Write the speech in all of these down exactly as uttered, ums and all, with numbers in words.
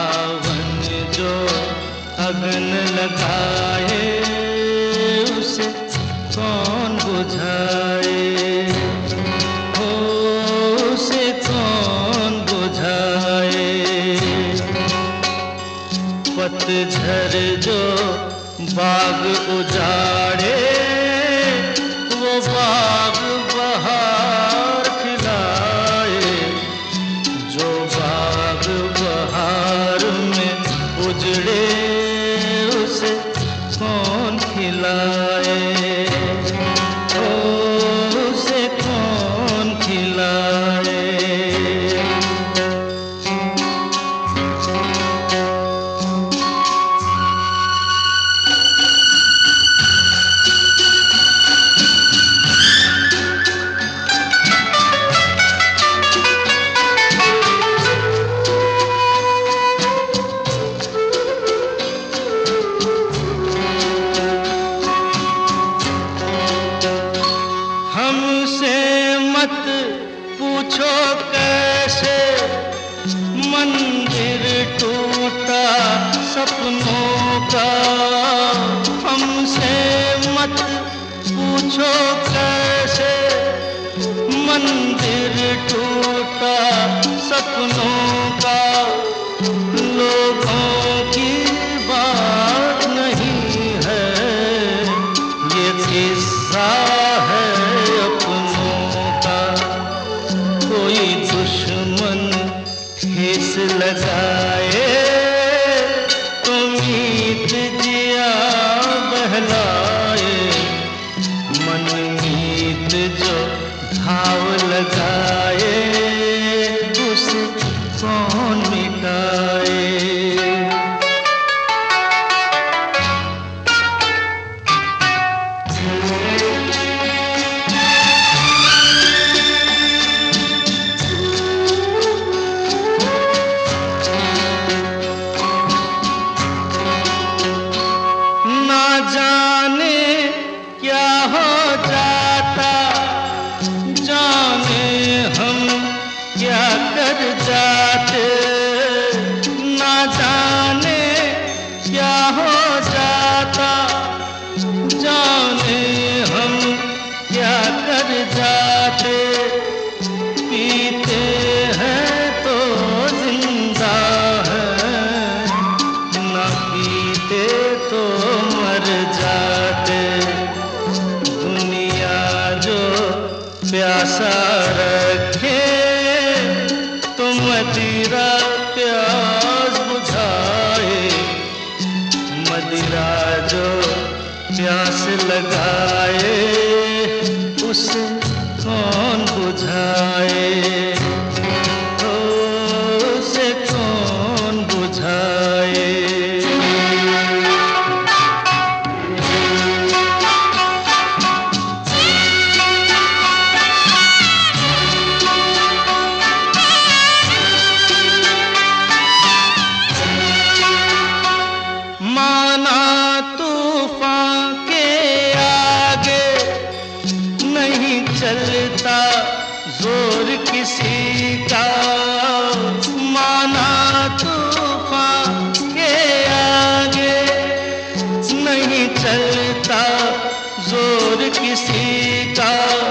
सावन जो अगन लगाए उसे कौन बुझाए, हो उसे कौन बुझाए। पतझर जो बाग उजाड़े वो बाग बहार खिलाए, जो बाग बहार में उजड़े उसे कौन खिलाए, ओ उसे कौन खिलाए। हमसे मत पूछो कैसे मंदिर टूटा सपनों का, हमसे मत पूछो कैसे मंदिर टूटा सपनों का। लोगों की बात नहीं है ये किस्सा है अपनों का। कोई दुश्मन ठेस लगाए तो मीत जिया बहलाए, मन मीत जो घाव लगाए उसे कौन मिटाए। ना जाने क्या हो जाता, जाने हम क्या कर जाते। ना जाने क्या हो जाता, जाने हम क्या कर जाते। पीते हैं तो जिंदा है, ना पीते तो मर जाते। दुनिया जो प्यासा रखे तो मदिरा प्यास बुझाए, मदिरा जो प्यास लगाए उसे कौन बुझाए, ओ उसे कौन बुझाए। माना तूफान के आगे नहीं चलता जोर किसी का। माना तूफान के आगे नहीं चलता जोर किसी का।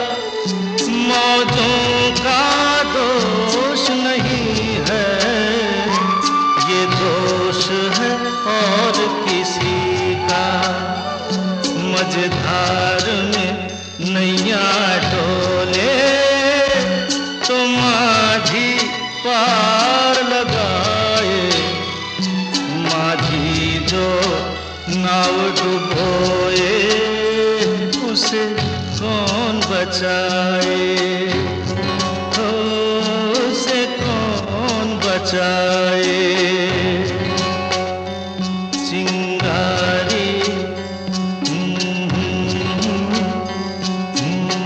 मौजों का दोष नहीं है ये दोष है और किसी का। मझधार में नैया डोले तो माझी पार लगाए, माझी जो नाव डुबोए उसे कौन बचाए।